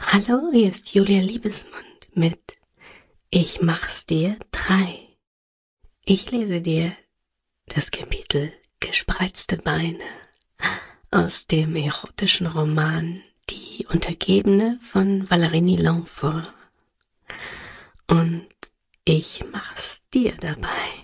Hallo, hier ist Julia Liebesmund mit Ich mach's dir 3. Ich lese dir das Kapitel Gespreizte Beine aus dem erotischen Roman Die Untergebene von Valérie Nilan vor. Und ich mach's dir dabei.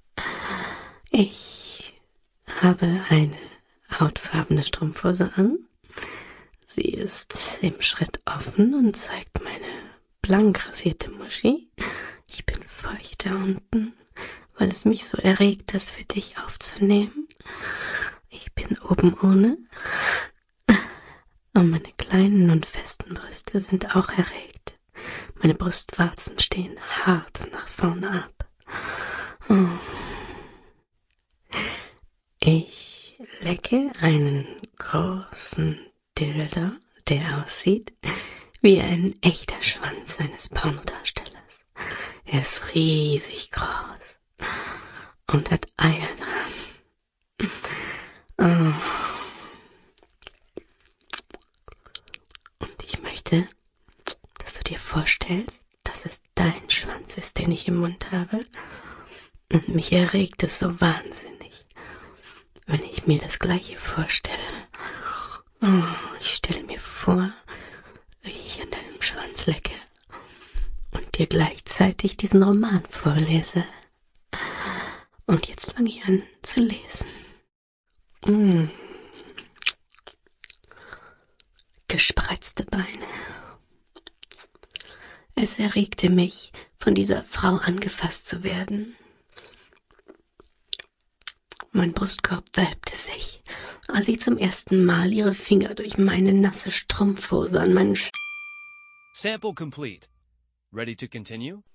Ich habe eine hautfarbene Strumpfhose an. Sie ist im Schritt offen und zeigt meine blank rasierte Muschi. Ich bin feucht da unten, weil es mich so erregt, das für dich aufzunehmen. Ich bin oben ohne. Und meine kleinen und festen Brüste sind auch erregt. Meine Brustwarzen stehen hart nach vorne ab. Ich lecke einen großen Dildo, der aussieht wie ein echter Schwanz eines Pornodarstellers. Er ist riesig groß und hat Eier dran. Und ich möchte, dass du dir vorstellst, dass es dein Schwanz ist, den ich im Mund habe. Und mich erregt es so wahnsinnig, wenn ich mir das Gleiche vorstelle. Ich stelle mir vor, wie ich an deinem Schwanz lecke und dir gleichzeitig diesen Roman vorlese. Und jetzt fange ich an zu lesen. Gespreizte Beine. Es erregte mich, von dieser Frau angefasst zu werden. Mein Brustkorb wölbte sich, als ich zum ersten Mal ihre Finger durch meine nasse Strumpfhose an meinen Sample complete. Ready to continue?